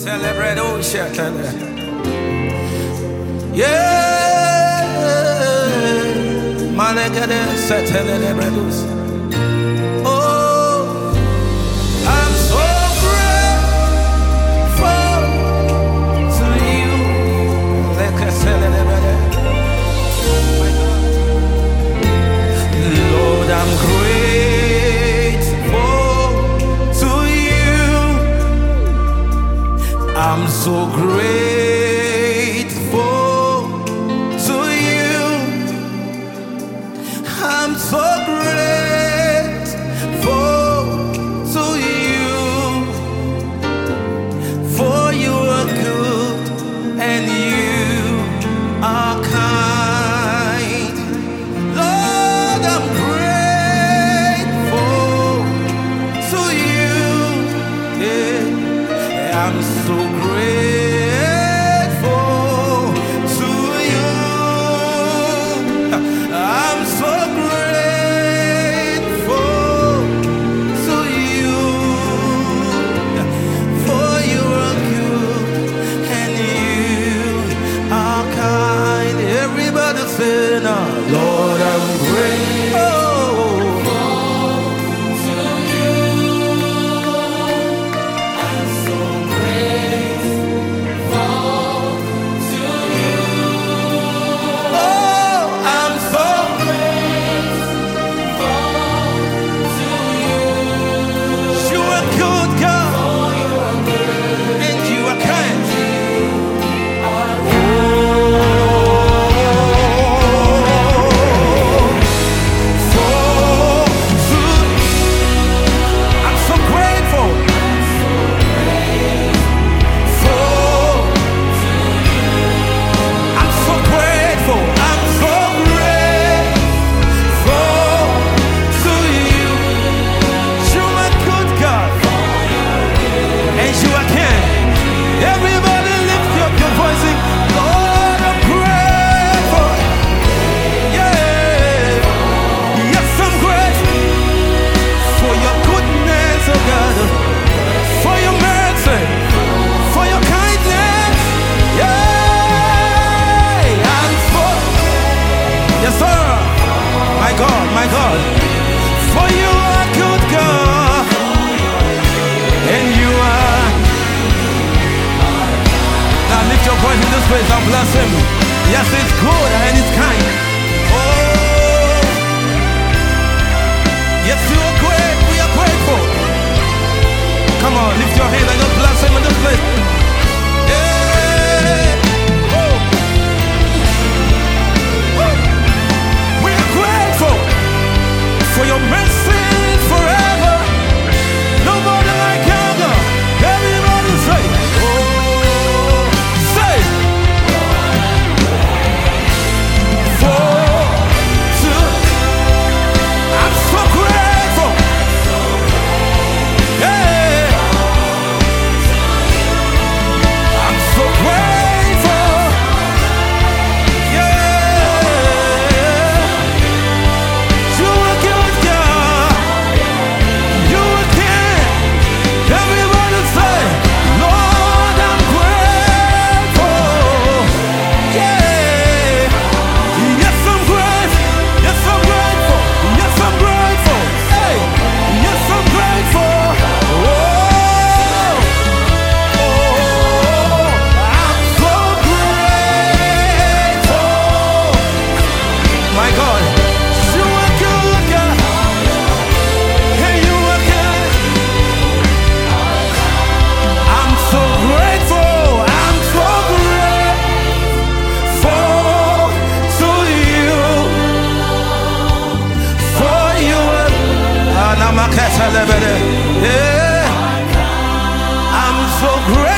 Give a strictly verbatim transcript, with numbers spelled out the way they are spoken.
Celebrate, oh, shit. Yeah, Malagade, celebrate. Oh, I'm so grateful to you. Like a celebrate. Lord, I'm grateful to you. I'm so grateful to you. I'm so grateful to you. For you are good and you are kind. Lord, I'm grateful to you. Yeah. I'm so grateful to you. I'm so grateful to you. For you are good and you are kind. Everybody say now, Lord, I'm grateful. My God, for you are good God, and you are. Now lift your voice in this place and bless him. Yes, it's good and it's kind. Oh, yes, you are great. We are grateful. Come on, lift your hand and just bless him in this place. Yeah. Woo. Woo. We are grateful for your mercy forever. Nobody like you, God. Everybody say, oh, say, for to. I'm so grateful. Yeah. I'm so grateful. Yeah, I'm so grateful.